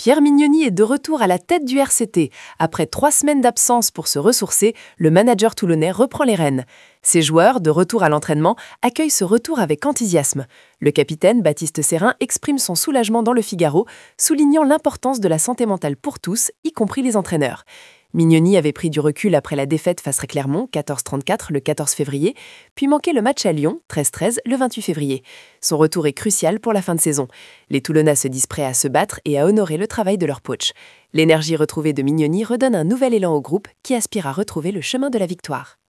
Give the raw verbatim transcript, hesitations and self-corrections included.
Pierre Mignoni est de retour à la tête du R C T. Après trois semaines d'absence pour se ressourcer, le manager toulonnais reprend les rênes. Ses joueurs, de retour à l'entraînement, accueillent ce retour avec enthousiasme. Le capitaine, Baptiste Serin, exprime son soulagement dans Le Figaro, soulignant l'importance de la santé mentale pour tous, y compris les entraîneurs. Mignoni avait pris du recul après la défaite face à Clermont, quatorze trente-quatre, le quatorze février, puis manqué le match à Lyon, treize treize, le vingt-huit février. Son retour est crucial pour la fin de saison. Les Toulonnais se disent prêts à se battre et à honorer le travail de leur coach. L'énergie retrouvée de Mignoni redonne un nouvel élan au groupe qui aspire à retrouver le chemin de la victoire.